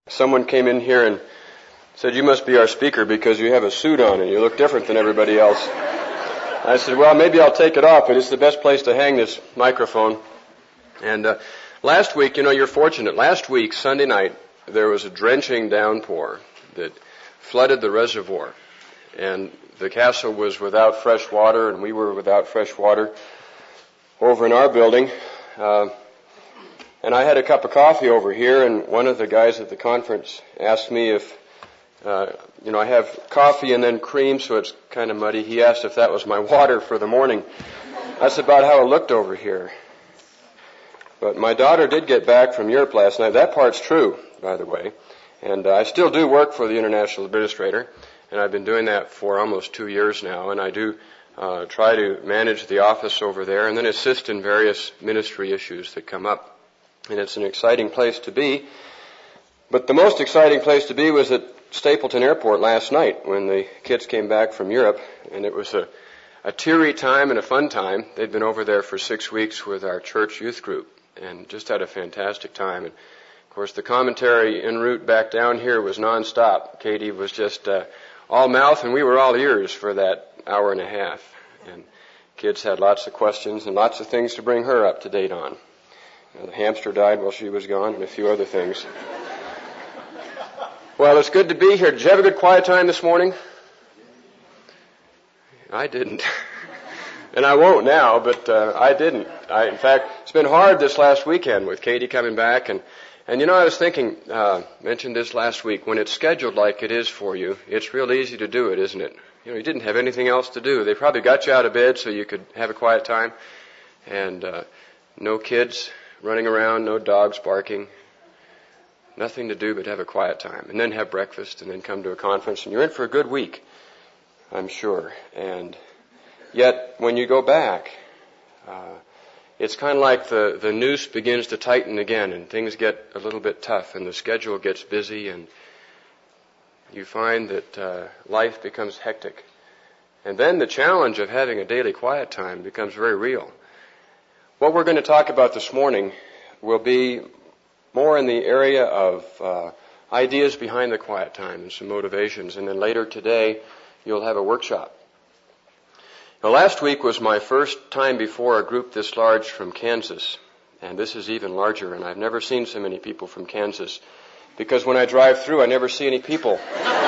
someone came in here and said, "You must be our speaker because you have a suit on and you look different than everybody else." I said, "Well, maybe I'll take it off, but it's the best place to hang this microphone." And last week, you're fortunate. Last week, Sunday night, there was a drenching downpour that flooded the reservoir. And the castle was without fresh water, and we were without fresh water over in our building. And I had a cup of coffee over here, and one of the guys at the conference asked me if, I have coffee and then cream, so it's kind of muddy. He asked if that was my water for the morning. That's about how it looked over here. But my daughter did get back from Europe last night. That part's true, by the way. And I still do work for the International Administrator, and I've been doing that for almost 2 years now, and I do try to manage the office over there and then assist in various ministry issues that come up. And it's an exciting place to be. But the most exciting place to be was at Stapleton Airport last night when the kids came back from Europe, and it was a teary time and a fun time. They'd been over there for 6 weeks with our church youth group and just had a fantastic time. And of course, the commentary en route back down here was nonstop. Katie was just all mouth, and we were all ears for that hour and a half. And kids had lots of questions and lots of things to bring her up to date on. The hamster died while she was gone, and a few other things. Well, it's good to be here. Did you have a good quiet time this morning? I didn't. And I won't now, but I didn't. In fact, it's been hard this last weekend with Katie coming back. And I was thinking, mentioned this last week, when it's scheduled like it is for you, it's real easy to do it, isn't it? You didn't have anything else to do. They probably got you out of bed so you could have a quiet time. And no kids running around, no dogs barking, nothing to do but have a quiet time, and then have breakfast, and then come to a conference, and you're in for a good week, I'm sure. And yet, when you go back, it's kind of like the noose begins to tighten again, and things get a little bit tough, and the schedule gets busy, and you find that life becomes hectic. And then the challenge of having a daily quiet time becomes very real. What we're going to talk about this morning will be more in the area of ideas behind the quiet time and some motivations. And then later today, you'll have a workshop. Now, last week was my first time before a group this large from Kansas. And this is even larger, and I've never seen so many people from Kansas. Because when I drive through, I never see any people.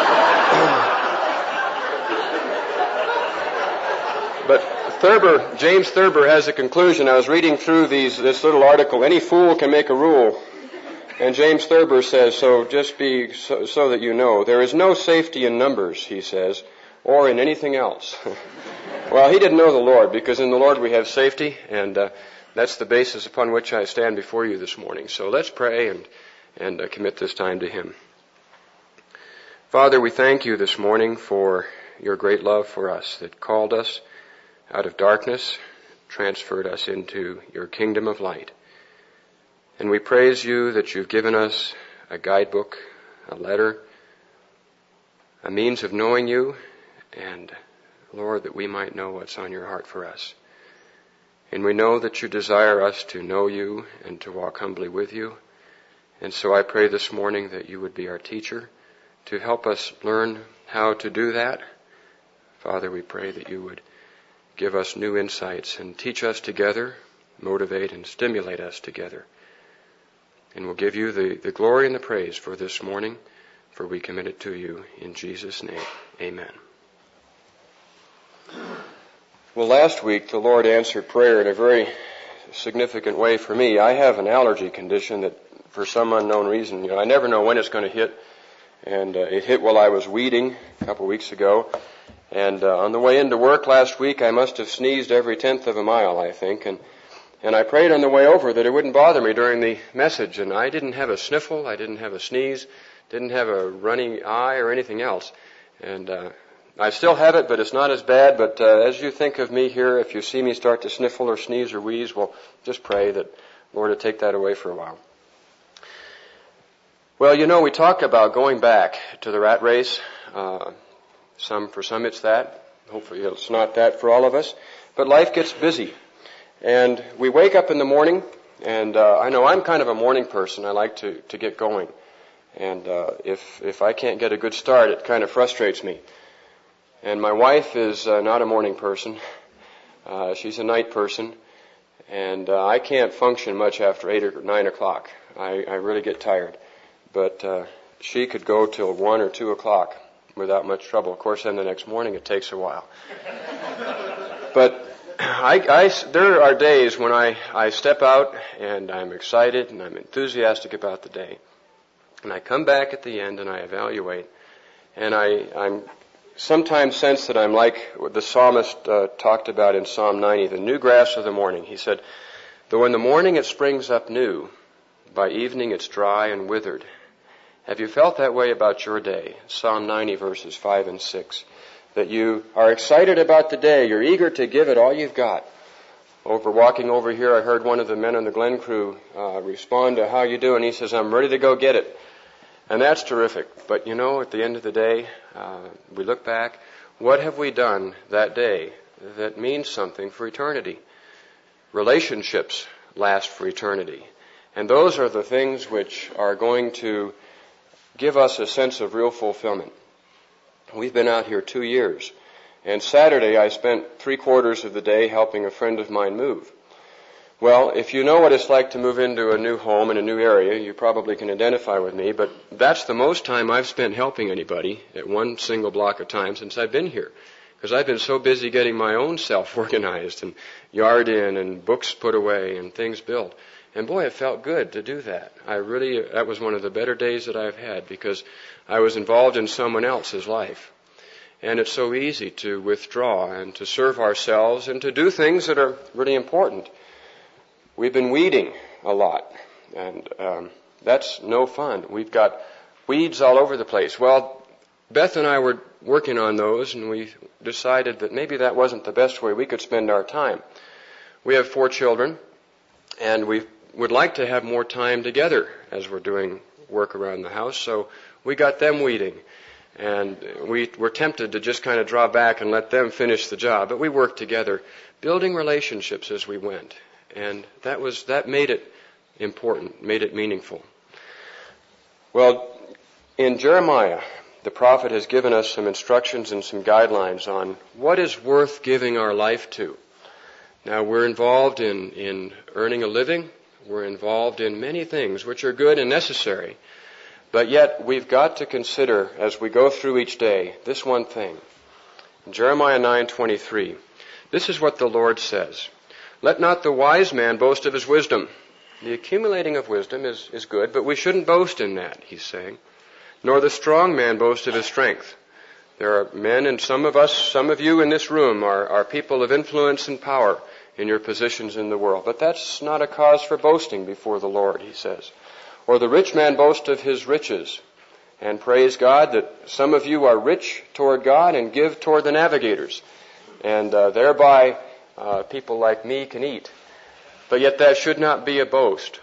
But James Thurber has a conclusion. I was reading through this little article, "Any fool can make a rule." And James Thurber says, so just be so that you know, there is no safety in numbers, he says, or in anything else. Well, he didn't know the Lord, because in the Lord we have safety, and that's the basis upon which I stand before you this morning. So let's pray and commit this time to Him. Father, we thank you this morning for your great love for us that called us out of darkness, transferred us into your kingdom of light. And we praise you that you've given us a guidebook, a letter, a means of knowing you, and, Lord, that we might know what's on your heart for us. And we know that you desire us to know you and to walk humbly with you. And so I pray this morning that you would be our teacher to help us learn how to do that. Father, we pray that you would give us new insights and teach us together, motivate and stimulate us together. And we'll give you the glory and the praise for this morning, for we commit it to you in Jesus' name. Amen. Well, last week the Lord answered prayer in a very significant way for me. I have an allergy condition that, for some unknown reason, I never know when it's going to hit. And it hit while I was weeding a couple weeks ago. And on the way into work last week, I must have sneezed every 10th of a mile, I think. And I prayed on the way over that it wouldn't bother me during the message. And I didn't have a sniffle, I didn't have a sneeze, didn't have a runny eye or anything else. And I still have it, but it's not as bad. But as you think of me here, if you see me start to sniffle or sneeze or wheeze, well, just pray that Lord would take that away for a while. Well, we talk about going back to the rat race. For some it's that. Hopefully it's not that for all of us. But life gets busy. And we wake up in the morning, and I know I'm kind of a morning person. I like to get going. And if I can't get a good start, it kind of frustrates me. And my wife is not a morning person. She's a night person. And I can't function much after 8 or 9 o'clock. I really get tired. But she could go till 1 or 2 o'clock without much trouble. Of course, then the next morning it takes a while. But there are days when I step out and I'm excited and I'm enthusiastic about the day. And I come back at the end and I evaluate. And I'm sometimes sense that I'm like what the psalmist talked about in Psalm 90, the new grass of the morning. He said, though in the morning it springs up new, by evening it's dry and withered. Have you felt that way about your day? Psalm 90 verses 5 and 6. That you are excited about the day. You're eager to give it all you've got. Walking over here, I heard one of the men on the Glen crew respond to how you doing. He says, I'm ready to go get it. And that's terrific. But you know, at the end of the day, we look back. What have we done that day that means something for eternity? Relationships last for eternity. And those are the things which are going to give us a sense of real fulfillment. We've been out here 2 years. And Saturday I spent 3/4 of the day helping a friend of mine move. Well, if you know what it's like to move into a new home in a new area, you probably can identify with me, but that's the most time I've spent helping anybody at one single block of time since I've been here. Because I've been so busy getting my own self organized and yard in and books put away and things built. And boy, it felt good to do that. That was one of the better days that I've had because I was involved in someone else's life. And it's so easy to withdraw and to serve ourselves and to do things that are really important. We've been weeding a lot, and that's no fun. We've got weeds all over the place. Well, Beth and I were working on those, and we decided that maybe that wasn't the best way we could spend our time. We have 4 children, and we would like to have more time together as we're doing work around the house, so we got them weeding. And we were tempted to just kind of draw back and let them finish the job, but we worked together, building relationships as we went. And that made it important, made it meaningful. Well, in Jeremiah, the prophet has given us some instructions and some guidelines on what is worth giving our life to. Now, we're involved in earning a living. We're involved in many things which are good and necessary. But yet, we've got to consider, as we go through each day, this one thing. In Jeremiah 9:23, this is what the Lord says. Let not the wise man boast of his wisdom. The accumulating of wisdom is good, but we shouldn't boast in that, he's saying. Nor the strong man boast of his strength. There are men, and some of you in this room are people of influence and power in your positions in the world. But that's not a cause for boasting before the Lord, he says. Or the rich man boast of his riches. And praise God that some of you are rich toward God and give toward the navigators. And thereby people like me can eat. But yet that should not be a boast.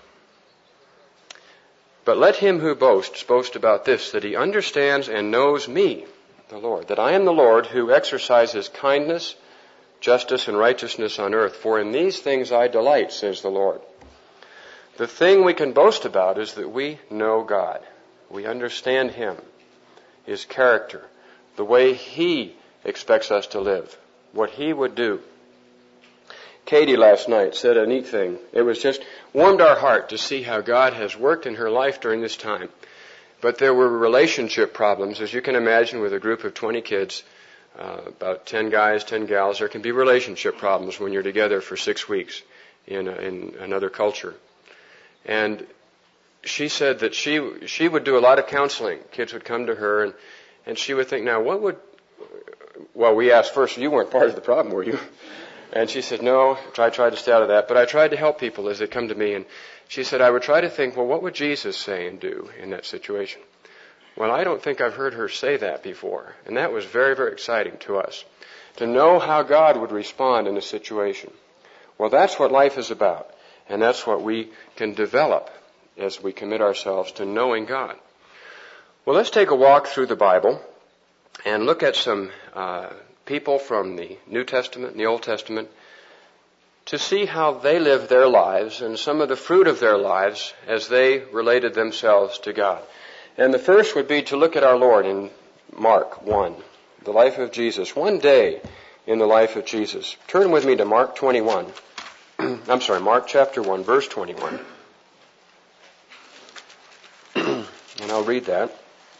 But let him who boasts boast about this, that he understands and knows me, the Lord, that I am the Lord who exercises kindness, justice, and righteousness on earth. For in these things I delight, says the Lord. The thing we can boast about is that we know God. We understand Him, His character, the way He expects us to live, what He would do. Katie last night said a neat thing. It was just warmed our heart to see how God has worked in her life during this time. But there were relationship problems, as you can imagine, with a group of 20 kids, about 10 guys, 10 gals. There can be relationship problems when you're together for 6 weeks in another culture. And she said that she would do a lot of counseling. Kids would come to her, and she would think, now, well, we asked first, you weren't part of the problem, were you? And she said, no, I tried to stay out of that. But I tried to help people as they come to me. And she said, I would try to think, well, what would Jesus say and do in that situation? Well, I don't think I've heard her say that before. And that was very, very exciting to us, to know how God would respond in a situation. Well, that's what life is about. And that's what we can develop as we commit ourselves to knowing God. Well, let's take a walk through the Bible and look at some people from the New Testament and the Old Testament to see how they lived their lives and some of the fruit of their lives as they related themselves to God. And the first would be to look at our Lord in Mark 1, the life of Jesus. One day in the life of Jesus. Turn with me to Mark 21. Mark chapter 1, verse 21. And I'll read that.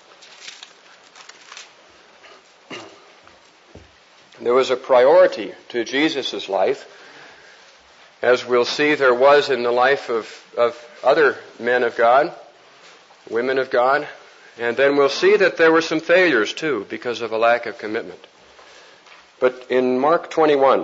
There was a priority to Jesus' life, as we'll see there was in the life of other men of God, women of God, and then we'll see that there were some failures too because of a lack of commitment. But in Mark 21,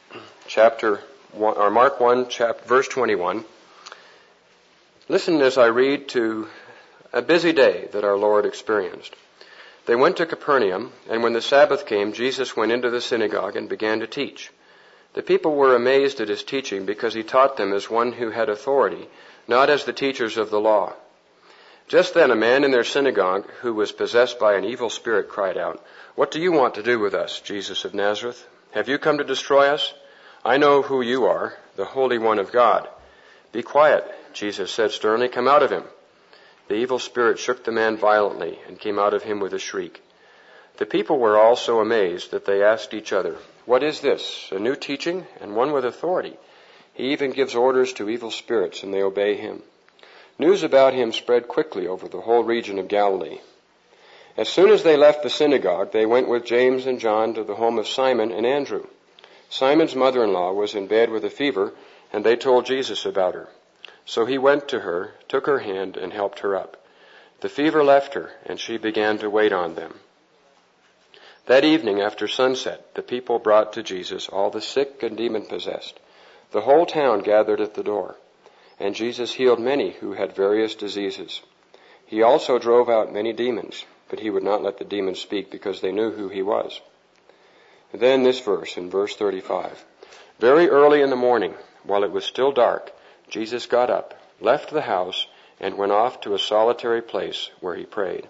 verse 21, listen as I read to a busy day that our Lord experienced. They went to Capernaum, and when the Sabbath came, Jesus went into the synagogue and began to teach. The people were amazed at his teaching because he taught them as one who had authority, not as the teachers of the law. Just then a man in their synagogue who was possessed by an evil spirit cried out, "What do you want to do with us, Jesus of Nazareth? Have you come to destroy us? I know who you are, the Holy One of God." "Be quiet," Jesus said sternly. "Come out of him." The evil spirit shook the man violently and came out of him with a shriek. The people were all so amazed that they asked each other, "What is this? A new teaching, and one with authority. He even gives orders to evil spirits, and they obey him." News about him spread quickly over the whole region of Galilee. As soon as they left the synagogue, they went with James and John to the home of Simon and Andrew. Simon's mother-in-law was in bed with a fever, and they told Jesus about her. So he went to her, took her hand, and helped her up. The fever left her, and she began to wait on them. That evening, after sunset, the people brought to Jesus all the sick and demon-possessed. The whole town gathered at the door, and Jesus healed many who had various diseases. He also drove out many demons, but he would not let the demons speak because they knew who he was. And then this verse, in verse 35. Very early in the morning, while it was still dark, Jesus got up, left the house, and went off to a solitary place where he prayed.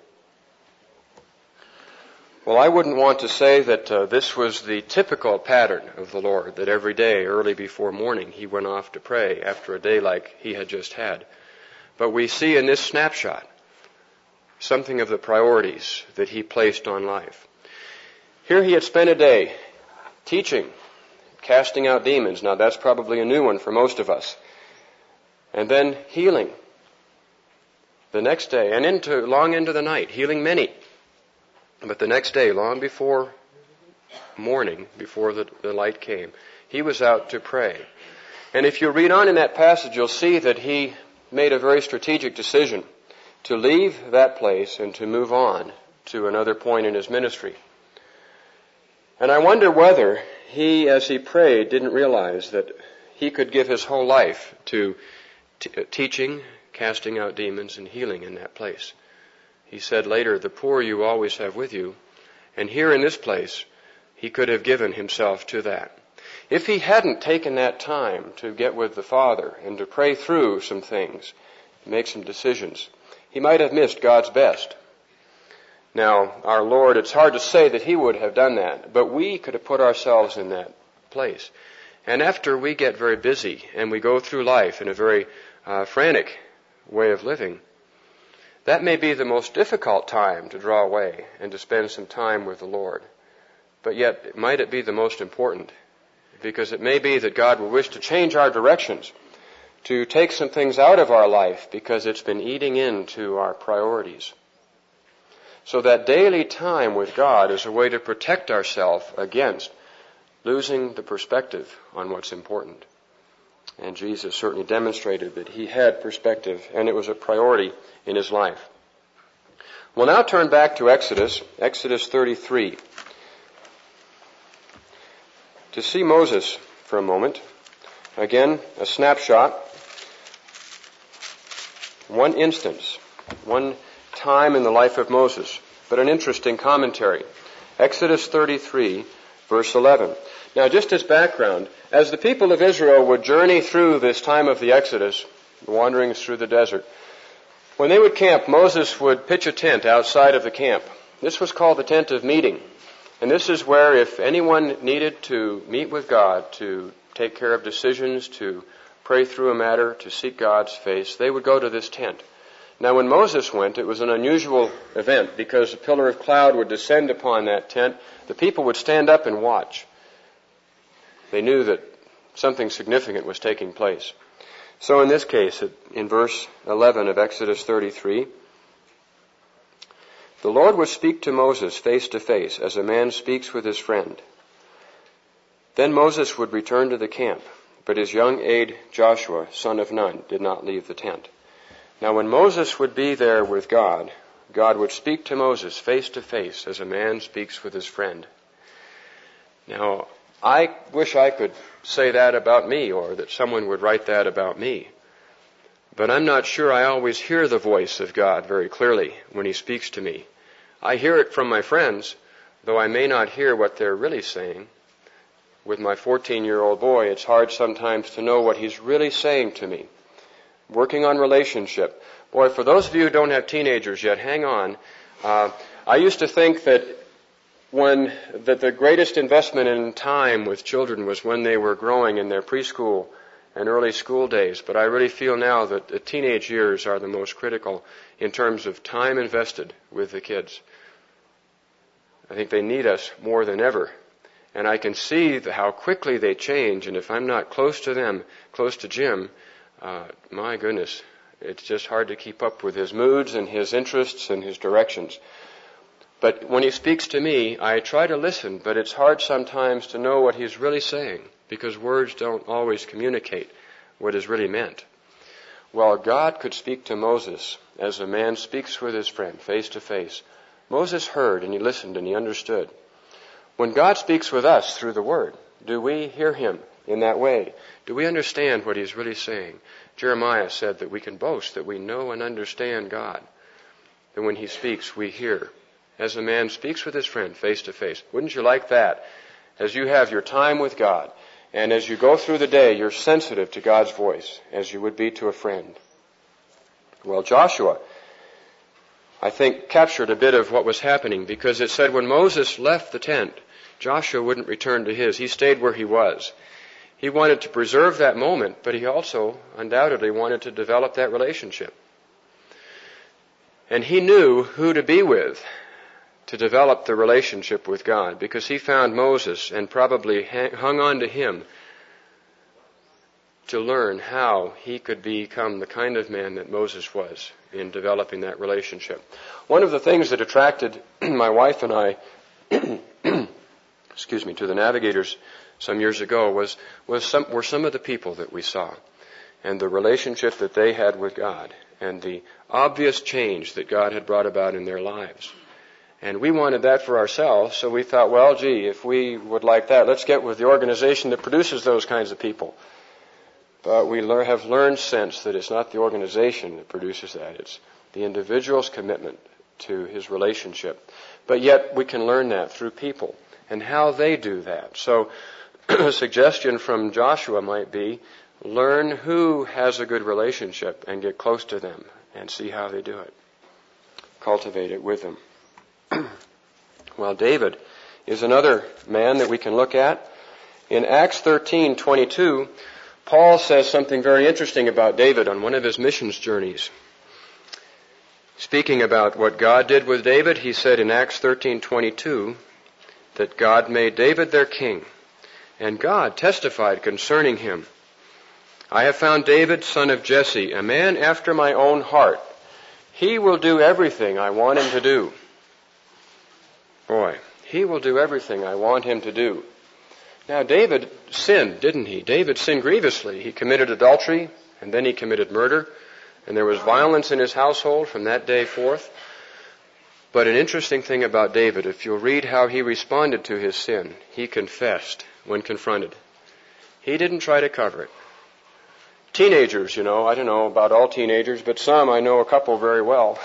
Well, I wouldn't want to say that this was the typical pattern of the Lord, that every day, early before morning, he went off to pray after a day like he had just had. But we see in this snapshot something of the priorities that he placed on life. Here he had spent a day teaching, casting out demons. Now that's probably a new one for most of us. And then healing the next day, and long into the night, healing many. But the next day, long before morning, before the light came, he was out to pray. And if you read on in that passage, you'll see that he made a very strategic decision to leave that place and to move on to another point in his ministry. And I wonder whether he, as he prayed, didn't realize that he could give his whole life to teaching, casting out demons, and healing in that place. He said later, "The poor you always have with you." And here in this place, he could have given himself to that. If he hadn't taken that time to get with the Father and to pray through some things, make some decisions, he might have missed God's best. Now, our Lord, it's hard to say that he would have done that, but we could have put ourselves in that place. And after we get very busy and we go through life in a very frantic way of living, that may be the most difficult time to draw away and to spend some time with the Lord. But yet, might it be the most important? Because it may be that God will wish to change our directions, to take some things out of our life because it's been eating into our priorities. So that daily time with God is a way to protect ourselves against losing the perspective on what's important. And Jesus certainly demonstrated that he had perspective, and it was a priority in his life. We'll now turn back to Exodus 33, to see Moses for a moment. Again, a snapshot, one instance, one time in the life of Moses, but an interesting commentary. Exodus 33, verse 11. Now, just as background, as the people of Israel would journey through this time of the Exodus, wandering through the desert, when they would camp, Moses would pitch a tent outside of the camp. This was called the tent of meeting. And this is where if anyone needed to meet with God, to take care of decisions, to pray through a matter, to seek God's face, they would go to this tent. Now when Moses went, it was an unusual event because a pillar of cloud would descend upon that tent. The people would stand up and watch. They knew that something significant was taking place. So in this case, in verse 11 of Exodus 33, the Lord would speak to Moses face to face as a man speaks with his friend. Then Moses would return to the camp, but his young aide Joshua, son of Nun, did not leave the tent. Now when Moses would be there with God, God would speak to Moses face to face as a man speaks with his friend. Now, I wish I could say that about me, or that someone would write that about me. But I'm not sure I always hear the voice of God very clearly when He speaks to me. I hear it from my friends, though I may not hear what they're really saying. With my 14-year-old boy, it's hard sometimes to know what he's really saying to me. Working on relationship. Boy, for those of you who don't have teenagers yet, hang on. I used to think that the greatest investment in time with children was when they were growing in their preschool and early school days. But I really feel now that the teenage years are the most critical in terms of time invested with the kids. I think they need us more than ever. And I can see how quickly they change. And if I'm not close to them, close to Jim, my goodness, it's just hard to keep up with his moods and his interests and his directions. But when he speaks to me, I try to listen, but it's hard sometimes to know what he's really saying, because words don't always communicate what is really meant. Well, God could speak to Moses as a man speaks with his friend, face to face. Moses heard and he listened and he understood. When God speaks with us through the Word, do we hear Him in that way? Do we understand what He's really saying? Jeremiah said that we can boast that we know and understand God. That when He speaks, we hear. As a man speaks with his friend face to face. Wouldn't you like that? As you have your time with God, and as you go through the day, you're sensitive to God's voice, as you would be to a friend. Well, Joshua, I think, captured a bit of what was happening, because it said when Moses left the tent, Joshua wouldn't return to his. He stayed where he was. He wanted to preserve that moment, but he also undoubtedly wanted to develop that relationship. And he knew who to be with to develop the relationship with God, because he found Moses and probably hung on to him to learn how he could become the kind of man that Moses was in developing that relationship. One of the things that attracted my wife and I to the Navigators some years ago were some of the people that we saw, and the relationship that they had with God, and the obvious change that God had brought about in their lives. And we wanted that for ourselves, so we thought, well, gee, if we would like that, let's get with the organization that produces those kinds of people. But we have learned since that it's not the organization that produces that. It's the individual's commitment to his relationship. But yet we can learn that through people and how they do that. So a suggestion from Joshua might be, learn who has a good relationship and get close to them and see how they do it. Cultivate it with them. Well, David is another man that we can look at. In Acts 13:22, Paul says something very interesting about David on one of his missions journeys. Speaking about what God did with David, he said in Acts 13:22 that God made David their king, and God testified concerning him. I have found David, son of Jesse, a man after my own heart. He will do everything I want him to do. Boy, he will do everything I want him to do. Now, David sinned, didn't he? David sinned grievously. He committed adultery, and then he committed murder, and there was violence in his household from that day forth. But an interesting thing about David, if you'll read how he responded to his sin, he confessed when confronted. He didn't try to cover it. Teenagers, I don't know about all teenagers, but some, I know a couple very well.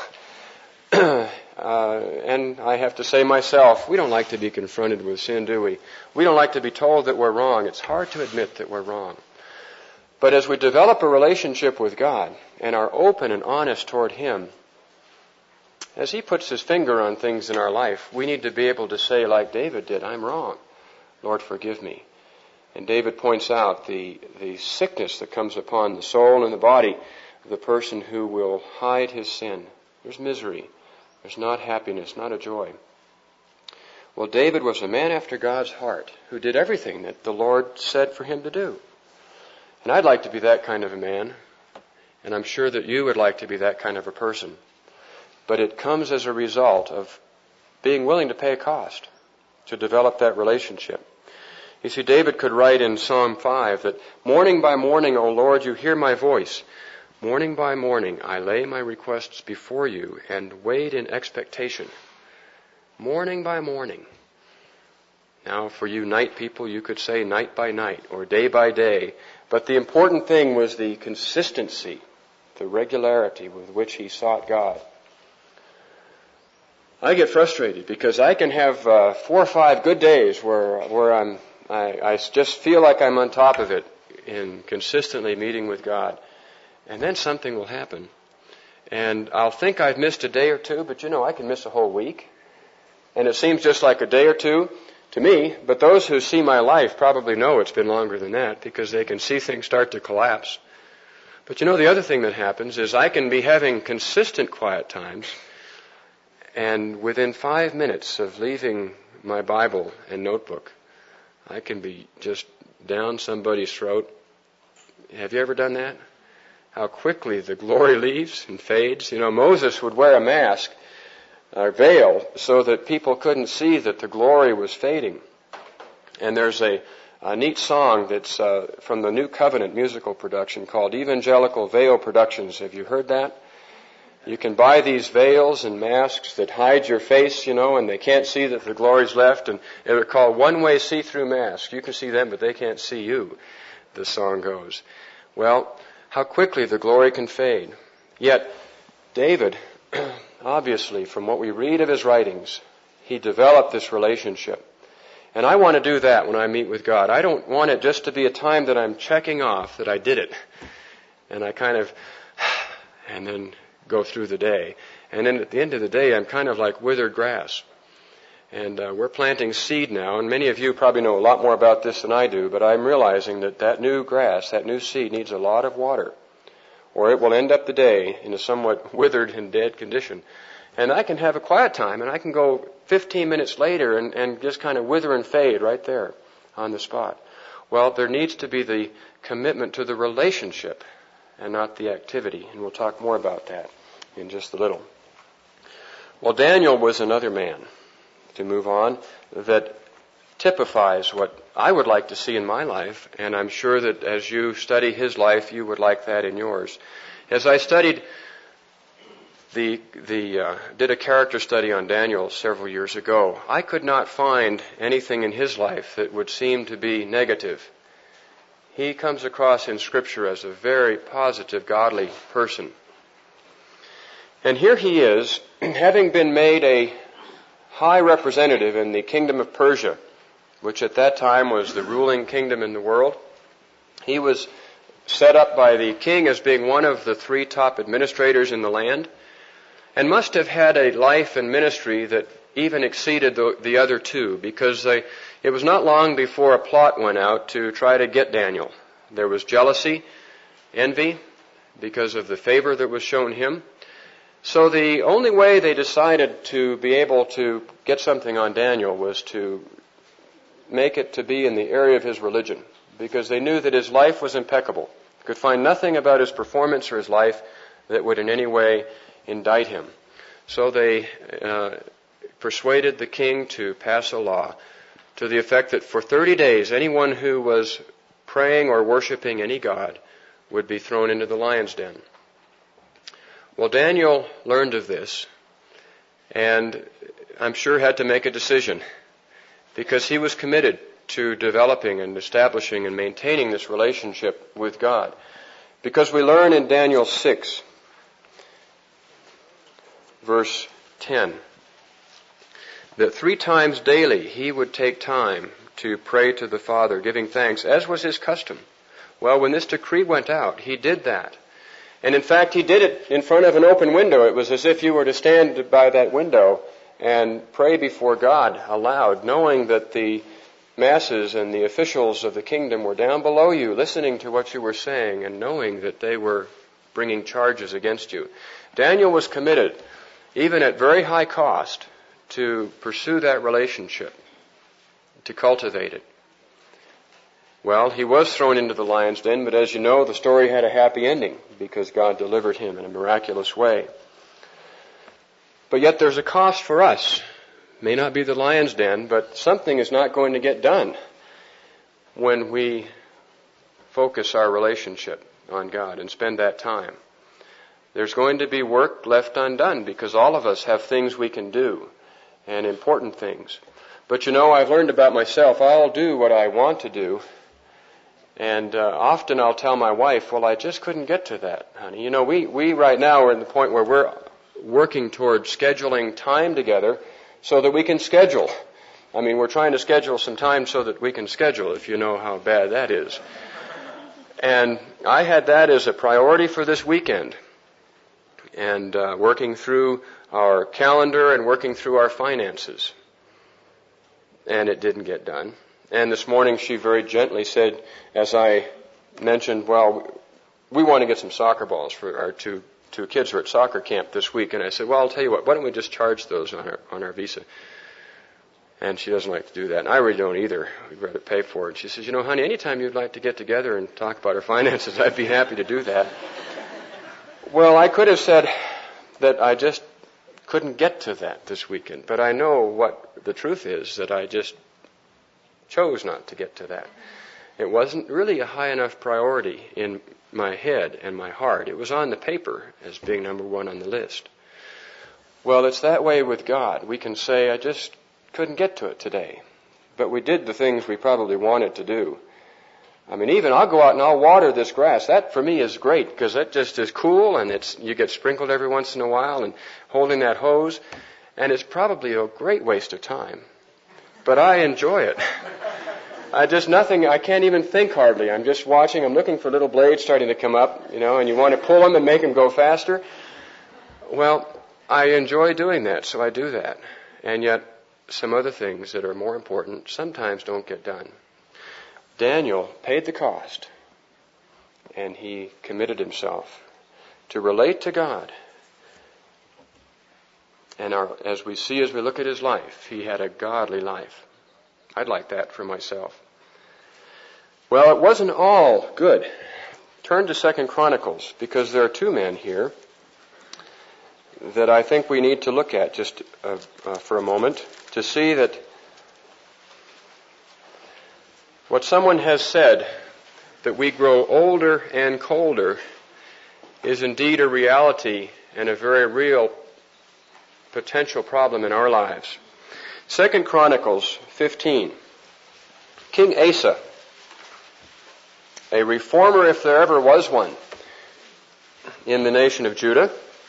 And I have to say myself, we don't like to be confronted with sin, do we? We don't like to be told that we're wrong. It's hard to admit that we're wrong. But as we develop a relationship with God and are open and honest toward Him, as He puts His finger on things in our life, we need to be able to say like David did, I'm wrong. Lord, forgive me. And David points out the sickness that comes upon the soul and the body the person who will hide his sin. There's misery. There's not happiness, not a joy. Well, David was a man after God's heart who did everything that the Lord said for him to do. And I'd like to be that kind of a man, and I'm sure that you would like to be that kind of a person. But it comes as a result of being willing to pay a cost to develop that relationship. You see, David could write in Psalm 5 that, "Morning by morning, O Lord, you hear my voice. Morning by morning, I lay my requests before you and wait in expectation." Morning by morning. Now, for you night people, you could say night by night or day by day. But the important thing was the consistency, the regularity with which he sought God. I get frustrated because I can have 4 or 5 good days where I just feel like I'm on top of it in consistently meeting with God. And then something will happen. And I'll think I've missed a day or two, but I can miss a whole week. And it seems just like a day or two to me, but those who see my life probably know it's been longer than that because they can see things start to collapse. But the other thing that happens is I can be having consistent quiet times, and within 5 minutes of leaving my Bible and notebook, I can be just down somebody's throat. Have you ever done that? How quickly the glory leaves and fades. Moses would wear a mask, a veil, so that people couldn't see that the glory was fading. And there's a neat song that's from the New Covenant musical production called Evangelical Veil Productions. Have you heard that? You can buy these veils and masks that hide your face, and they can't see that the glory's left. And they're called one-way see-through masks. You can see them, but they can't see you, the song goes. Well, how quickly the glory can fade. Yet, David, obviously, from what we read of his writings, he developed this relationship. And I want to do that when I meet with God. I don't want it just to be a time that I'm checking off that I did it. And I and then go through the day. And then at the end of the day, I'm kind of like withered grass. And we're planting seed now, and many of you probably know a lot more about this than I do, but I'm realizing that new grass, that new seed needs a lot of water, or it will end up the day in a somewhat withered and dead condition. And I can have a quiet time, and I can go 15 minutes later and just kind of wither and fade right there on the spot. Well, there needs to be the commitment to the relationship and not the activity, and we'll talk more about that in just a little. Well, Daniel was another man, to move on, that typifies what I would like to see in my life, and I'm sure that as you study his life, you would like that in yours. As I studied did a character study on Daniel several years ago, I could not find anything in his life that would seem to be negative. He comes across in Scripture as a very positive, godly person. And here he is, having been made a high representative in the kingdom of Persia, which at that time was the ruling kingdom in the world. He was set up by the king as being one of the 3 top administrators in the land, and must have had a life and ministry that even exceeded the other 2, because it was not long before a plot went out to try to get Daniel. There was jealousy, envy, because of the favor that was shown him. So the only way they decided to be able to get something on Daniel was to make it to be in the area of his religion, because they knew that his life was impeccable. They could find nothing about his performance or his life that would in any way indict him. So they persuaded the king to pass a law to the effect that for 30 days, anyone who was praying or worshiping any god would be thrown into the lion's den. Well, Daniel learned of this, and I'm sure had to make a decision, because he was committed to developing and establishing and maintaining this relationship with God. Because we learn in Daniel 6, verse 10, that 3 times daily he would take time to pray to the Father, giving thanks, as was his custom. Well, when this decree went out, he did that. And in fact, he did it in front of an open window. It was as if you were to stand by that window and pray before God aloud, knowing that the masses and the officials of the kingdom were down below you, listening to what you were saying, and knowing that they were bringing charges against you. Daniel was committed, even at very high cost, to pursue that relationship, to cultivate it. Well, he was thrown into the lion's den, but as you know, the story had a happy ending because God delivered him in a miraculous way. But yet there's a cost for us. May not be the lion's den, but something is not going to get done when we focus our relationship on God and spend that time. There's going to be work left undone because all of us have things we can do and important things. But you know, I've learned about myself, I'll do what I want to do. And often I'll tell my wife, well, I just couldn't get to that, honey. You know, we right now are at the point where we're working toward scheduling time together so that we can schedule. I mean, we're trying to schedule some time so that we can schedule, if you know how bad that is. And I had that as a priority for this weekend. And working through our calendar and working through our finances. And it didn't get done. And this morning she very gently said, as I mentioned, well, we want to get some soccer balls for our two kids who are at soccer camp this week. And I said, well, I'll tell you what, why don't we just charge those on our Visa? And she doesn't like to do that. And I really don't either. We'd rather pay for it. And she says, you know, honey, anytime you'd like to get together and talk about our finances, I'd be happy to do that. Well, I could have said that I just couldn't get to that this weekend. But I know what the truth is, that I just chose not to get to that. It wasn't really a high enough priority in my head and my heart. It was on the paper as being number one on the list. Well, it's that way with God. We can say, I just couldn't get to it today. But we did the things we probably wanted to do. I mean, even I'll go out and I'll water this grass. That for me is great because that just is cool and you get sprinkled every once in a while and holding that hose. And it's probably a great waste of time. But I enjoy it. I can't even think hardly. I'm just watching, I'm looking for little blades starting to come up, you know, and you want to pull them and make them go faster. Well, I enjoy doing that, so I do that. And yet, some other things that are more important sometimes don't get done. Daniel paid the cost, and he committed himself to relate to God. And as we look at his life, he had a godly life. I'd like that for myself. Well, it wasn't all good. Turn to 2 Chronicles, because there are two men here that I think we need to look at just for a moment to see that what someone has said, that we grow older and colder, is indeed a reality and a very real potential problem in our lives. 2 Chronicles 15. King Asa, a reformer if there ever was one in the nation of Judah,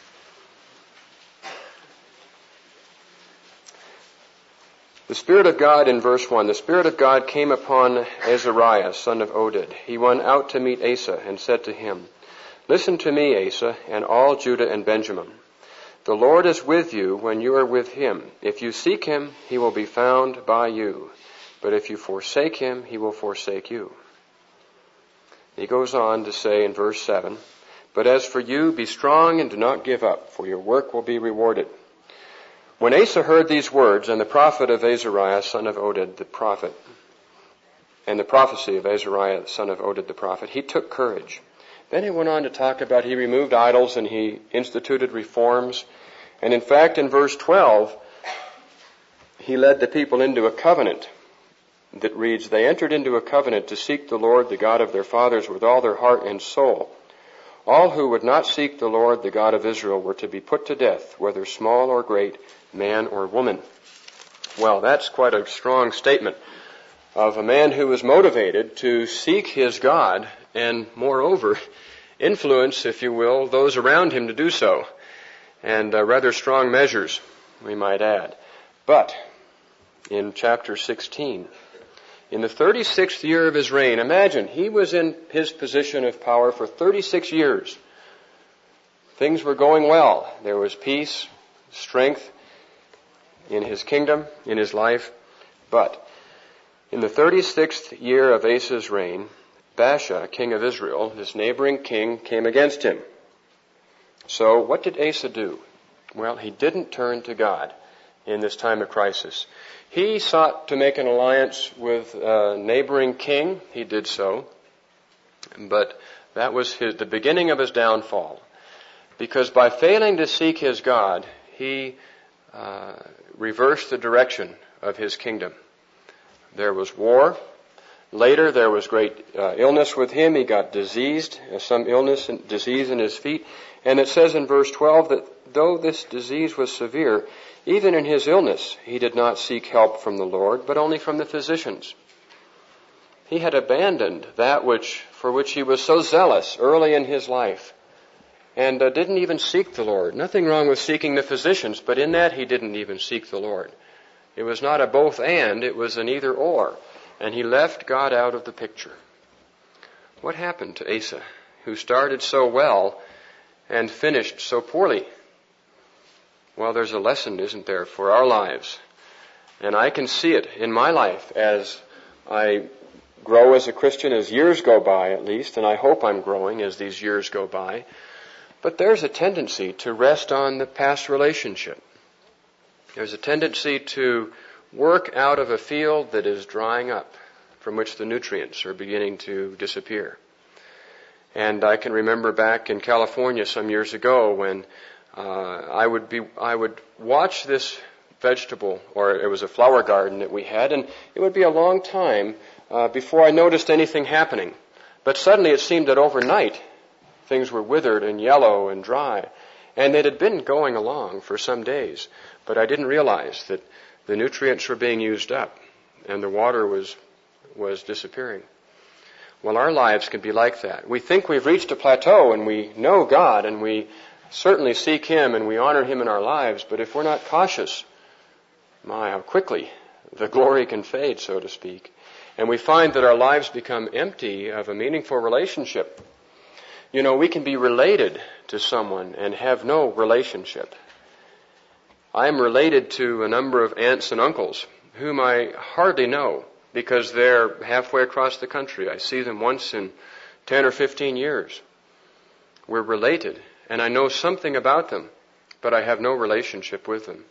the Spirit of God, in verse 1, the Spirit of God came upon Azariah, son of Oded. He went out to meet Asa and said to him, listen to me, Asa, and all Judah and Benjamin. The Lord is with you when you are with him. If you seek him, he will be found by you. But if you forsake him, he will forsake you. He goes on to say in verse 7, but as for you, be strong and do not give up, for your work will be rewarded. When Asa heard these words, and the prophet of Azariah, son of Oded, the prophet, and the prophecy of Azariah, son of Oded, the prophet, he took courage. Then he went on to talk about he removed idols and he instituted reforms. And in fact, in verse 12, he led the people into a covenant that reads, they entered into a covenant to seek the Lord, the God of their fathers, with all their heart and soul. All who would not seek the Lord, the God of Israel, were to be put to death, whether small or great, man or woman. Well, that's quite a strong statement of a man who was motivated to seek his God and, moreover, influence, if you will, those around him to do so. And rather strong measures, we might add. But in chapter 16, in the 36th year of his reign, imagine, he was in his position of power for 36 years. Things were going well. There was peace, strength in his kingdom, in his life. But in the 36th year of Asa's reign, Baasha, king of Israel, this neighboring king, came against him. So what did Asa do? Well, he didn't turn to God in this time of crisis. He sought to make an alliance with a neighboring king. He did so. But that was the beginning of his downfall. Because by failing to seek his God, he reversed the direction of his kingdom. There was war. Later, there was great illness with him. He got diseased, some illness and disease in his feet. And it says in verse 12 that though this disease was severe, even in his illness, he did not seek help from the Lord, but only from the physicians. He had abandoned that for which he was so zealous early in his life, and didn't even seek the Lord. Nothing wrong with seeking the physicians, but in that he didn't even seek the Lord. It was not a both and, it was an either or. And he left God out of the picture. What happened to Asa, who started so well and finished so poorly? Well, there's a lesson, isn't there, for our lives. And I can see it in my life as I grow as a Christian, as years go by at least, and I hope I'm growing as these years go by. But there's a tendency to rest on the past relationship. There's a tendency to work out of a field that is drying up, from which the nutrients are beginning to disappear. And I can remember back in California some years ago when I would watch this vegetable, or it was a flower garden that we had, and it would be a long time before I noticed anything happening. But suddenly it seemed that overnight things were withered and yellow and dry. And it had been going along for some days, but I didn't realize that the nutrients were being used up and the water was disappearing. Well, our lives can be like that. We think we've reached a plateau and we know God and we certainly seek Him and we honor Him in our lives, but if we're not cautious, my, how quickly the glory can fade, so to speak. And we find that our lives become empty of a meaningful relationship. You know, we can be related to someone and have no relationship. I am related to a number of aunts and uncles whom I hardly know because they're halfway across the country. I see them once in 10 or 15 years. We're related, and I know something about them, but I have no relationship with them.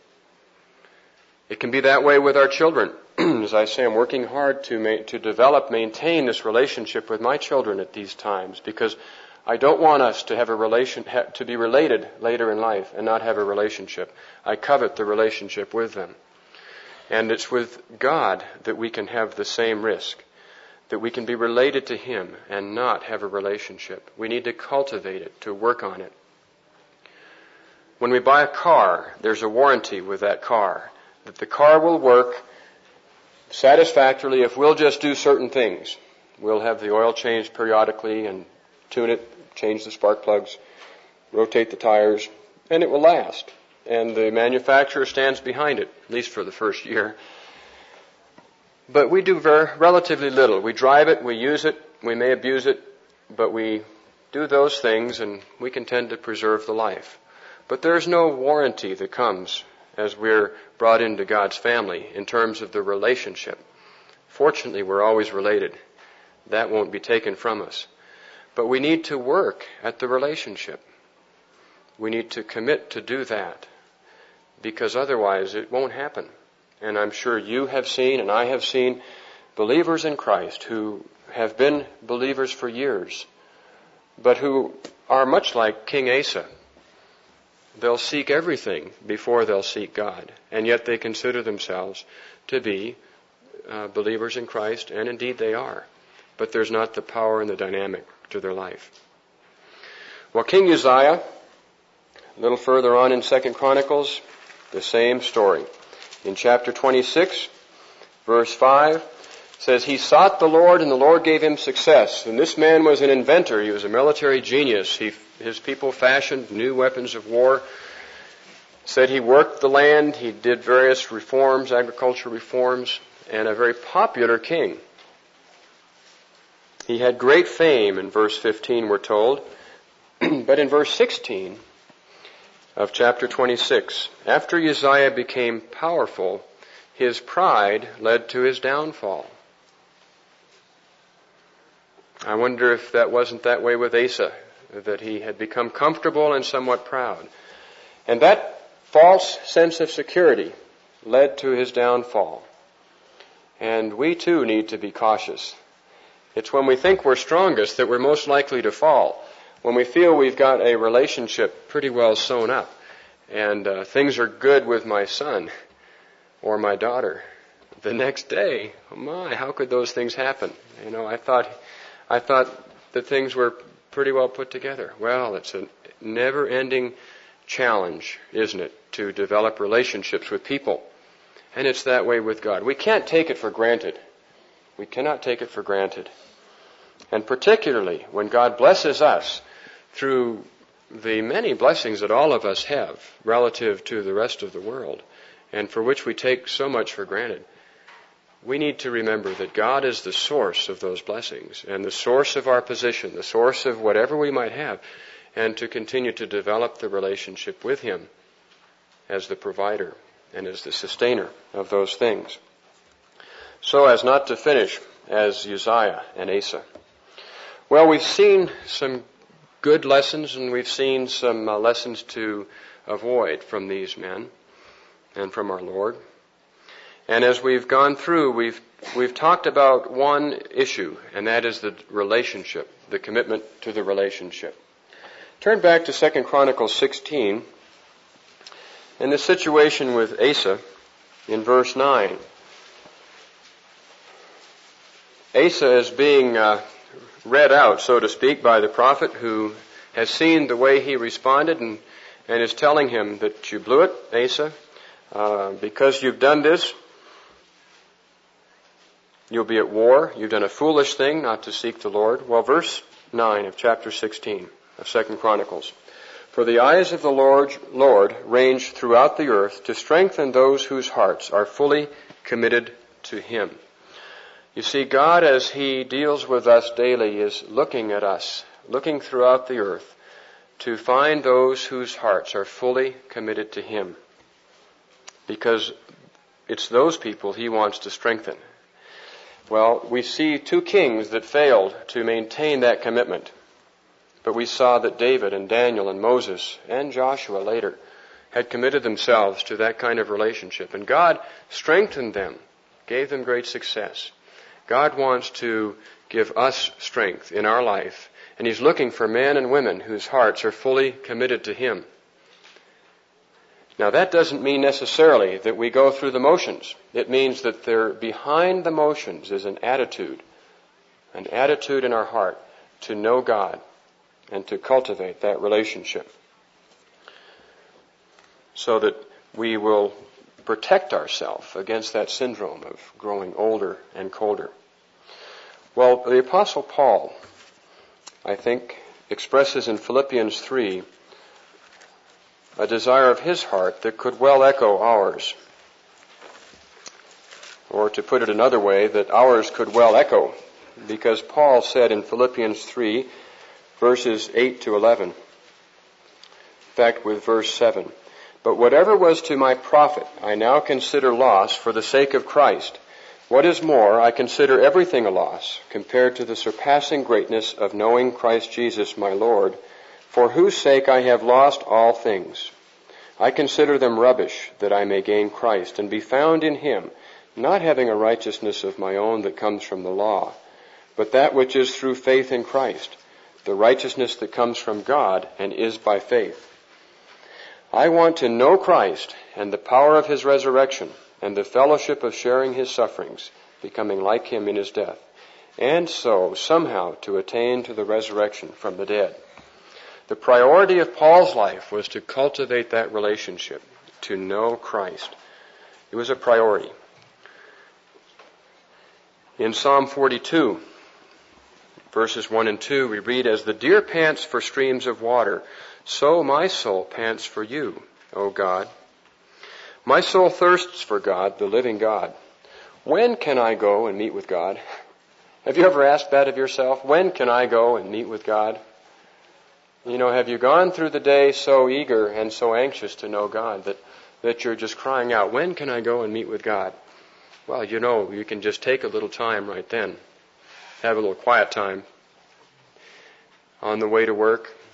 It can be that way with our children. As I say, I'm working hard to develop, maintain this relationship with my children at these times because I don't want us to have to be related later in life and not have a relationship. I covet the relationship with them. And it's with God that we can have the same risk, that we can be related to Him and not have a relationship. We need to cultivate it, to work on it. When we buy a car, there's a warranty with that car, that the car will work satisfactorily if we'll just do certain things. We'll have the oil changed periodically and tune it, change the spark plugs, rotate the tires, and it will last. And the manufacturer stands behind it, at least for the first year. But we do relatively little. We drive it, we use it, we may abuse it, but we do those things and we can tend to preserve the life. But there's no warranty that comes as we're brought into God's family in terms of the relationship. Fortunately, we're always related. That won't be taken from us. But we need to work at the relationship. We need to commit to do that, because otherwise it won't happen. And I'm sure you have seen, and I have seen, believers in Christ who have been believers for years, but who are much like King Asa. They'll seek everything before they'll seek God, and yet they consider themselves to be believers in Christ, and indeed they are. But there's not the power and the dynamic to their life. Well, King Uzziah, a little further on in 2 Chronicles, the same story. In chapter 26, verse 5, says, he sought the Lord and the Lord gave him success. And this man was an inventor. He was a military genius. His people fashioned new weapons of war. Said he worked the land. He did various reforms, agricultural reforms, and a very popular king. He had great fame in verse 15, we're told. But in verse 16 of chapter 26, after Uzziah became powerful, his pride led to his downfall. I wonder if that wasn't that way with Asa that he had become comfortable and somewhat proud. And that false sense of security led to his downfall. And we too need to be cautious. It's when we think we're strongest that we're most likely to fall. When we feel we've got a relationship pretty well sewn up and things are good with my son or my daughter, the next day, oh my, how could those things happen? I thought that things were pretty well put together. Well, it's a never-ending challenge, isn't it, to develop relationships with people. And it's that way with God. We can't take it for granted. We cannot take it for granted. And particularly when God blesses us through the many blessings that all of us have relative to the rest of the world, and for which we take so much for granted, we need to remember that God is the source of those blessings and the source of our position, the source of whatever we might have, and to continue to develop the relationship with Him as the provider and as the sustainer of those things. So as not to finish as Uzziah and Asa. Well, we've seen some good lessons and we've seen some lessons to avoid from these men and from our Lord. And as we've gone through, we've talked about one issue, and that is the relationship, the commitment to the relationship. Turn back to 2 Chronicles 16 and the situation with Asa in verse 9. Asa is being read out, so to speak, by the prophet who has seen the way he responded and is telling him that you blew it, Asa, because you've done this. You'll be at war. You've done a foolish thing not to seek the Lord. Well, verse 9 of chapter 16 of 2 Chronicles. For the eyes of the Lord range throughout the earth to strengthen those whose hearts are fully committed to Him. You see, God, as He deals with us daily, is looking at us, looking throughout the earth to find those whose hearts are fully committed to Him. Because it's those people He wants to strengthen. Well, we see two kings that failed to maintain that commitment. But we saw that David and Daniel and Moses and Joshua later had committed themselves to that kind of relationship. And God strengthened them, gave them great success. God wants to give us strength in our life. And He's looking for men and women whose hearts are fully committed to Him. Now that doesn't mean necessarily that we go through the motions. It means that there, behind the motions is an attitude in our heart to know God and to cultivate that relationship so that we will protect ourselves against that syndrome of growing older and colder. Well, the Apostle Paul, I think, expresses in Philippians 3 a desire of his heart that could well echo ours. Or to put it another way, that ours could well echo. Because Paul said in Philippians 3, verses 8 to 11, in fact with verse 7, But whatever was to my profit, I now consider loss for the sake of Christ. What is more, I consider everything a loss, compared to the surpassing greatness of knowing Christ Jesus my Lord, for whose sake I have lost all things. I consider them rubbish, that I may gain Christ, and be found in Him, not having a righteousness of my own that comes from the law, but that which is through faith in Christ, the righteousness that comes from God and is by faith. I want to know Christ and the power of His resurrection and the fellowship of sharing His sufferings, becoming like Him in His death, and so somehow to attain to the resurrection from the dead. The priority of Paul's life was to cultivate that relationship, to know Christ. It was a priority. In Psalm 42, verses 1 and 2, we read, As the deer pants for streams of water, so my soul pants for you, O God. My soul thirsts for God, the living God. When can I go and meet with God? Have you ever asked that of yourself? When can I go and meet with God? Have you gone through the day so eager and so anxious to know God that you're just crying out, when can I go and meet with God? Well, you can just take a little time right then. Have a little quiet time on the way to work,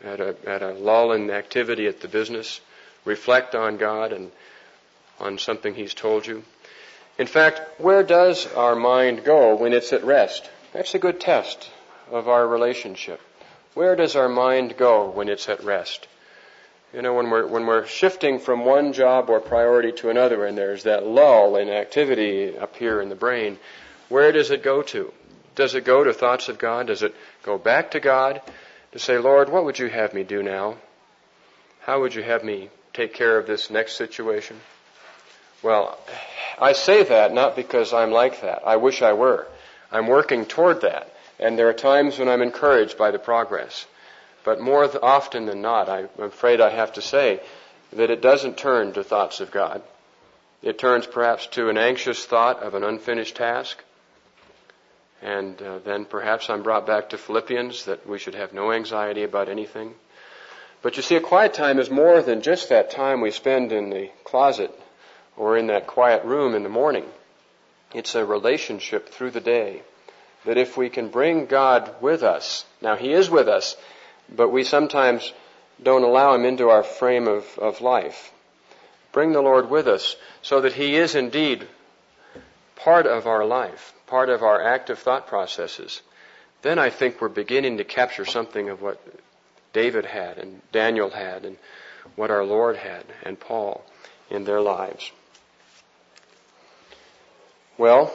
at a lull in activity at the business. Reflect on God and on something He's told you. In fact, where does our mind go when it's at rest? That's a good test of our relationship. Where does our mind go when it's at rest? You know, when we're shifting from one job or priority to another, and there's that lull in activity up here in the brain, where does it go to? Does it go to thoughts of God? Does it go back to God to say, Lord, what would you have me do now? How would you have me take care of this next situation? Well, I say that not because I'm like that. I wish I were. I'm working toward that. And there are times when I'm encouraged by the progress. But more often than not, I'm afraid I have to say that it doesn't turn to thoughts of God. It turns perhaps to an anxious thought of an unfinished task. And then perhaps I'm brought back to Philippians, that we should have no anxiety about anything. But you see, a quiet time is more than just that time we spend in the closet or in that quiet room in the morning. It's a relationship through the day. That if we can bring God with us, now He is with us, but we sometimes don't allow Him into our frame of life. Bring the Lord with us so that He is indeed part of our life, part of our active thought processes. Then I think we're beginning to capture something of what David had and Daniel had and what our Lord had and Paul in their lives. Well,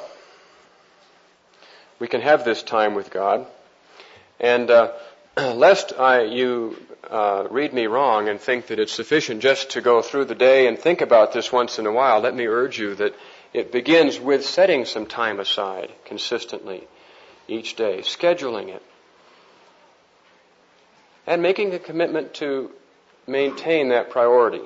we can have this time with God. And lest you read me wrong and think that it's sufficient just to go through the day and think about this once in a while, let me urge you that it begins with setting some time aside consistently each day, scheduling it, and making a commitment to maintain that priority.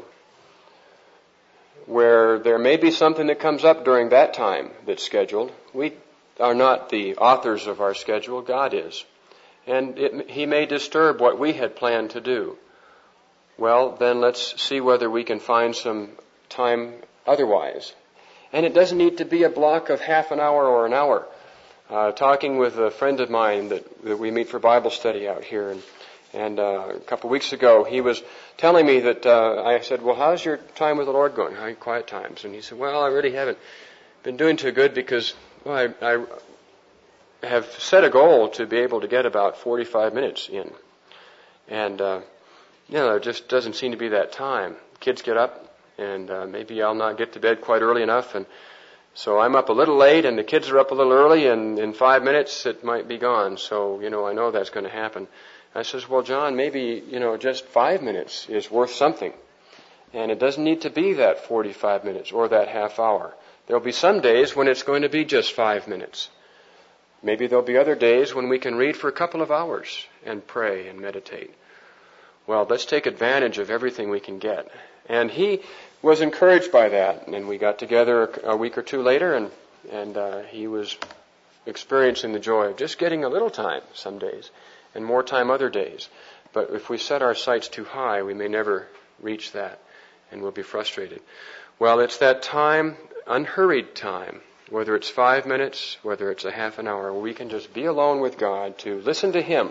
Where there may be something that comes up during that time that's scheduled, we are not the authors of our schedule, God is. And He may disturb what we had planned to do. Well, then let's see whether we can find some time otherwise. And it doesn't need to be a block of half an hour or an hour. Talking with a friend of mine that we meet for Bible study out here, and a couple of weeks ago, he was telling me that I said, well, how's your time with the Lord going? How are your quiet times? And he said, well, I really haven't been doing too good because, well, I have set a goal to be able to get about 45 minutes in. And, there just doesn't seem to be that time. Kids get up, and maybe I'll not get to bed quite early enough, and so I'm up a little late, and the kids are up a little early, and in 5 minutes it might be gone. So, I know that's going to happen. I says, well, John, maybe, just 5 minutes is worth something. And it doesn't need to be that 45 minutes or that half hour. There'll be some days when it's going to be just 5 minutes. Maybe there'll be other days when we can read for a couple of hours and pray and meditate. Well, let's take advantage of everything we can get. And he was encouraged by that. And we got together a week or two later, and he was experiencing the joy of just getting a little time some days and more time other days. But if we set our sights too high, we may never reach that, and we'll be frustrated. Well, it's that time, unhurried time, whether it's 5 minutes, whether it's a half an hour, where we can just be alone with God to listen to Him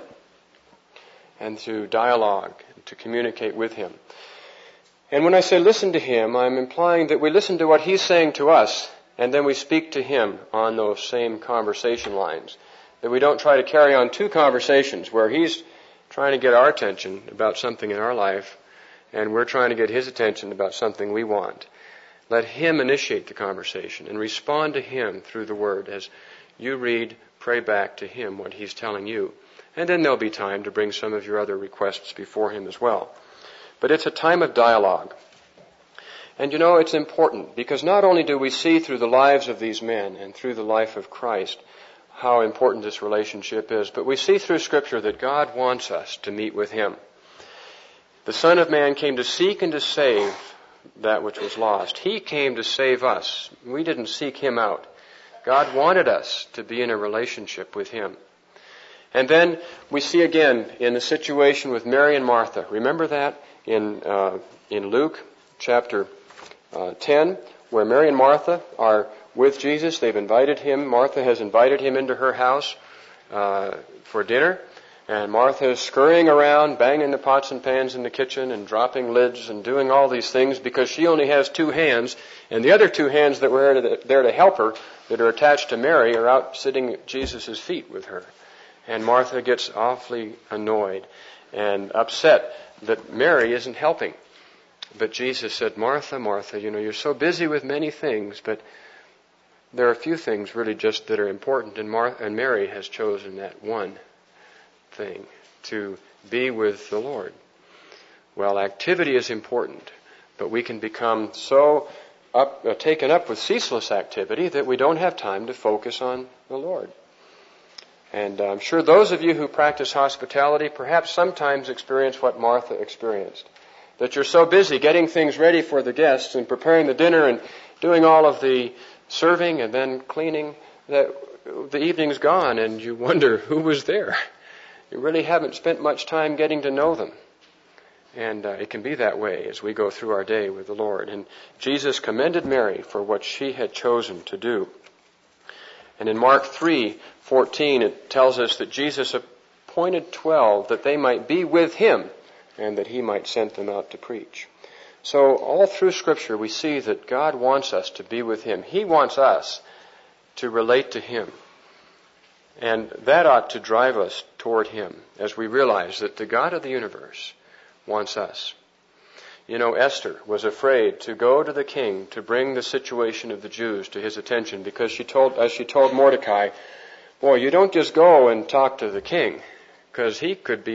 and to dialogue, to communicate with Him. And when I say listen to Him, I'm implying that we listen to what He's saying to us, and then we speak to Him on those same conversation lines. That we don't try to carry on two conversations where He's trying to get our attention about something in our life, and we're trying to get His attention about something we want. Let Him initiate the conversation and respond to Him through the Word as you read, pray back to Him what He's telling you. And then there'll be time to bring some of your other requests before Him as well. But it's a time of dialogue. And it's important because not only do we see through the lives of these men and through the life of Christ how important this relationship is, but we see through Scripture that God wants us to meet with Him. The Son of Man came to seek and to save that which was lost. He came to save us. We didn't seek Him out. God wanted us to be in a relationship with Him. And then we see again in the situation with Mary and Martha. Remember that in Luke chapter 10, where Mary and Martha are with Jesus. They've invited Him. Martha has invited Him into her house for dinner. And Martha is scurrying around, banging the pots and pans in the kitchen and dropping lids and doing all these things because she only has 2 hands, and the other 2 hands that were there to help her, that are attached to Mary, are out sitting at Jesus' feet with her. And Martha gets awfully annoyed and upset that Mary isn't helping. But Jesus said, Martha, Martha, you're so busy with many things, but there are a few things really just that are important, and Mary has chosen that one thing, to be with the Lord. Well, activity is important, but we can become so taken up with ceaseless activity that we don't have time to focus on the Lord. And I'm sure those of you who practice hospitality perhaps sometimes experience what Martha experienced. That you're so busy getting things ready for the guests and preparing the dinner and doing all of the serving and then cleaning that the evening's gone and you wonder who was there. You really haven't spent much time getting to know them. And it can be that way as we go through our day with the Lord. And Jesus commended Mary for what she had chosen to do. And in Mark 3:14, it tells us that Jesus appointed 12 that they might be with him and that he might send them out to preach. So all through Scripture we see that God wants us to be with him. He wants us to relate to him. And that ought to drive us toward him as we realize that the God of the universe wants us. Esther was afraid to go to the king to bring the situation of the Jews to his attention because she told Mordecai, boy, you don't just go and talk to the king because he could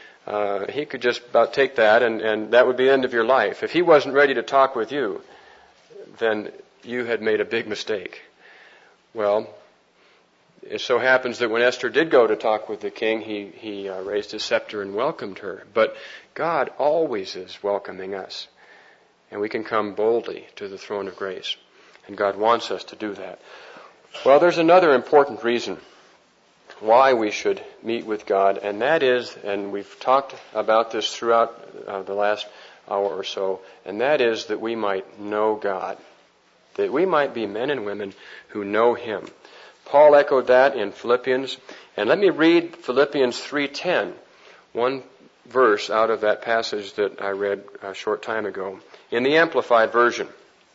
just about take that and that would be the end of your life. If he wasn't ready to talk with you, then you had made a big mistake. Well, it so happens that when Esther did go to talk with the king, he raised his scepter and welcomed her. But God always is welcoming us. And we can come boldly to the throne of grace. And God wants us to do that. Well, there's another important reason why we should meet with God, and that is, and we've talked about this throughout the last hour or so, and that is that we might know God. That we might be men and women who know him. Paul echoed that in Philippians. And let me read Philippians 3:10, one verse out of that passage that I read a short time ago, in the Amplified Version.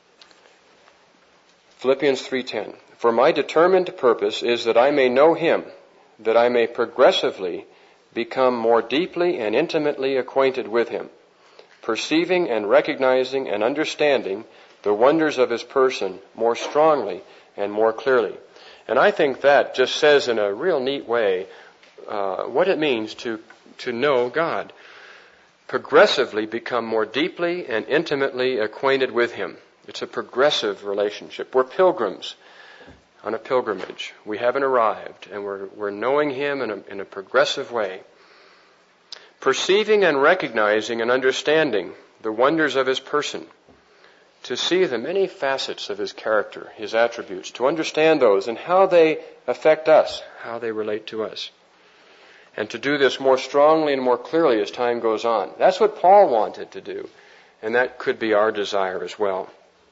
Philippians 3:10. For my determined purpose is that I may know him, that I may progressively become more deeply and intimately acquainted with him, perceiving and recognizing and understanding the wonders of his person more strongly and more clearly. And I think that just says in a real neat way what it means to know God. Progressively become more deeply and intimately acquainted with him. It's a progressive relationship. We're pilgrims on a pilgrimage. We haven't arrived, and we're knowing him in a progressive way. Perceiving and recognizing and understanding the wonders of his person. To see the many facets of his character, his attributes, to understand those and how they affect us, how they relate to us. And to do this more strongly and more clearly as time goes on. That's what Paul wanted to do, and that could be our desire as well.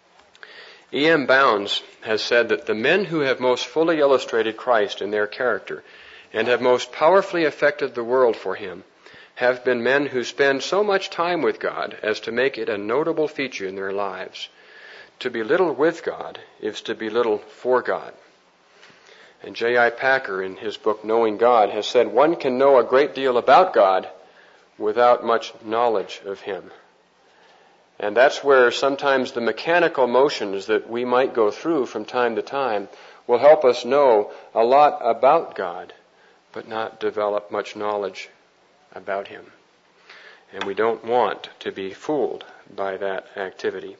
E.M. Bounds has said that the men who have most fully illustrated Christ in their character and have most powerfully affected the world for him have been men who spend so much time with God as to make it a notable feature in their lives. To be little with God is to be little for God. And J.I. Packer, in his book Knowing God, has said one can know a great deal about God without much knowledge of him. And that's where sometimes the mechanical motions that we might go through from time to time will help us know a lot about God, but not develop much knowledge about him. And we don't want to be fooled by that activity.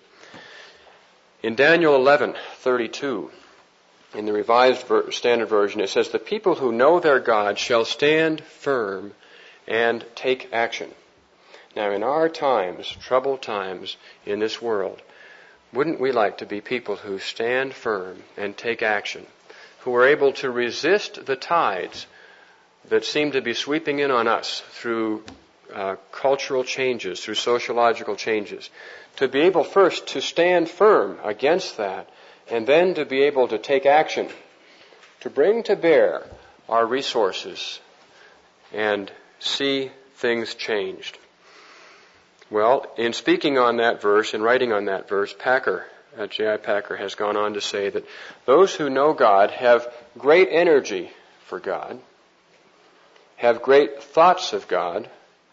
In Daniel 11:32, in the Revised Standard Version, it says, the people who know their God shall stand firm and take action. Now, in our times, troubled times in this world, wouldn't we like to be people who stand firm and take action, who are able to resist the tides that seem to be sweeping in on us through cultural changes, through sociological changes, to be able first to stand firm against that, and then to be able to take action, to bring to bear our resources and see things changed. Well, in speaking on that verse, in writing on that verse, J.I. Packer has gone on to say that those who know God have great energy for God, have great thoughts of God,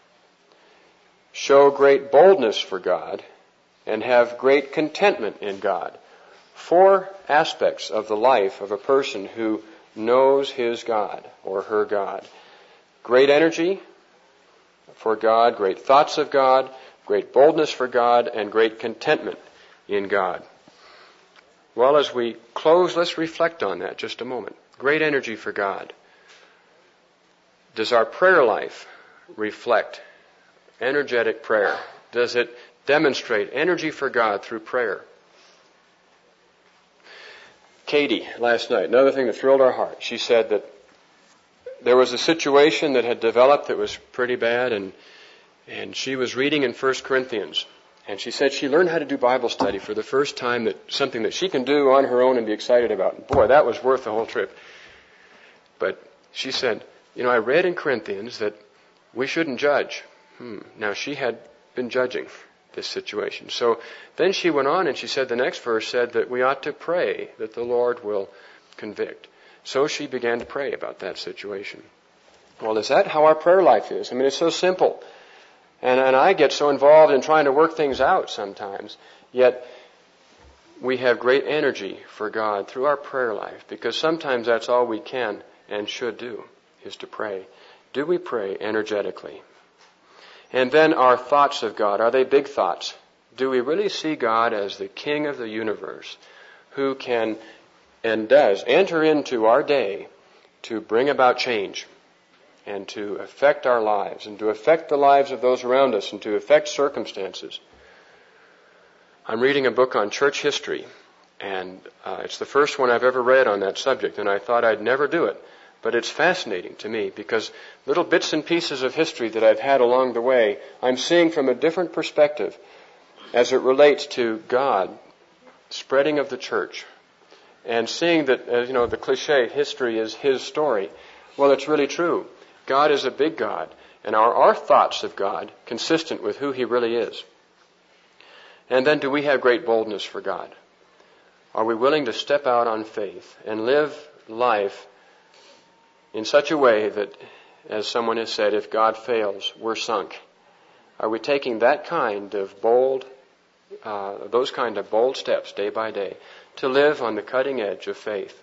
show great boldness for God, and have great contentment in God. 4 aspects of the life of a person who knows his God or her God. Great energy for God, great thoughts of God, great boldness for God, and great contentment in God. Well, as we close, let's reflect on that just a moment. Great energy for God. Does our prayer life reflect energetic prayer? Does it demonstrate energy for God through prayer? Katie, last night, another thing that thrilled our heart, she said that there was a situation that had developed that was pretty bad, and she was reading in 1 Corinthians. And she said she learned how to do Bible study for the first time, that something that she can do on her own and be excited about. And boy, that was worth the whole trip. But she said, I read in Corinthians that we shouldn't judge. Now, she had been judging this situation. So then she went on and she said the next verse said that we ought to pray that the Lord will convict. So she began to pray about that situation. Well, is that how our prayer life is? It's so simple. And I get so involved in trying to work things out sometimes. Yet we have great energy for God through our prayer life, because sometimes that's all we can and should do, is to pray. Do we pray energetically? And then our thoughts of God, are they big thoughts? Do we really see God as the King of the universe, who can and does enter into our day to bring about change and to affect our lives and to affect the lives of those around us and to affect circumstances? I'm reading a book on church history, and it's the first one I've ever read on that subject, and I thought I'd never do it. But it's fascinating to me, because little bits and pieces of history that I've had along the way, I'm seeing from a different perspective as it relates to God, spreading of the church, and seeing that, the cliche, history is His story. Well, it's really true. God is a big God, and are our thoughts of God consistent with who He really is? And then, do we have great boldness for God? Are we willing to step out on faith and live life in such a way that, as someone has said, if God fails, we're sunk? Are we taking that kind of those kind of bold steps day by day to live on the cutting edge of faith?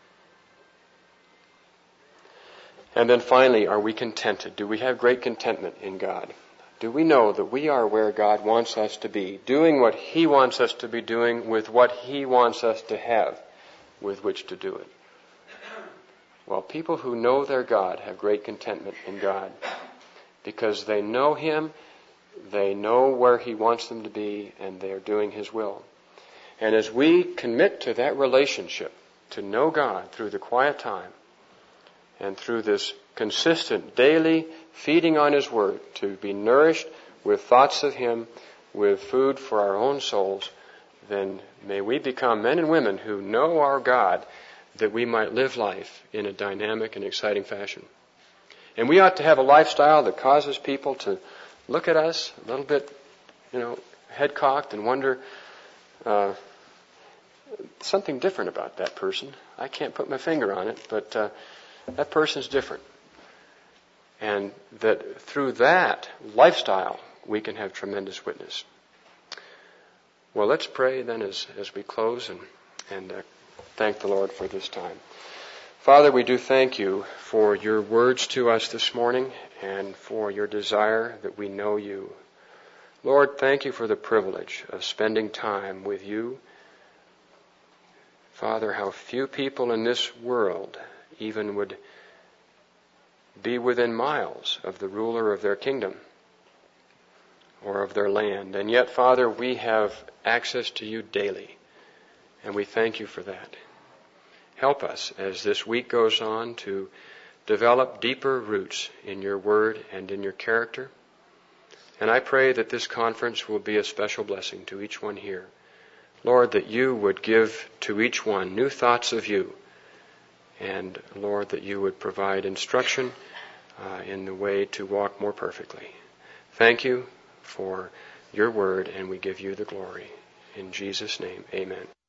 And then finally, are we contented? Do we have great contentment in God? Do we know that we are where God wants us to be, doing what He wants us to be doing with what He wants us to have with which to do it? Well, people who know their God have great contentment in God, because they know Him, they know where He wants them to be, and they are doing His will. And as we commit to that relationship, to know God through the quiet time, and through this consistent daily feeding on His Word, to be nourished with thoughts of Him, with food for our own souls, then may we become men and women who know our God, that we might live life in a dynamic and exciting fashion. And we ought to have a lifestyle that causes people to look at us a little bit, head-cocked and wonder, something different about that person. I can't put my finger on it, but that person's different. And that through that lifestyle, we can have tremendous witness. Well, let's pray then as we close and thank the Lord for this time. Father, we do thank You for Your words to us this morning and for Your desire that we know You. Lord, thank You for the privilege of spending time with You. Father, how few people in this world even would be within miles of the ruler of their kingdom or of their land. And yet, Father, we have access to You daily, and we thank You for that. Help us as this week goes on to develop deeper roots in Your Word and in Your character. And I pray that this conference will be a special blessing to each one here. Lord, that You would give to each one new thoughts of You. And Lord, that You would provide instruction in the way to walk more perfectly. Thank you for your word, and we give you the glory. In Jesus' name, amen.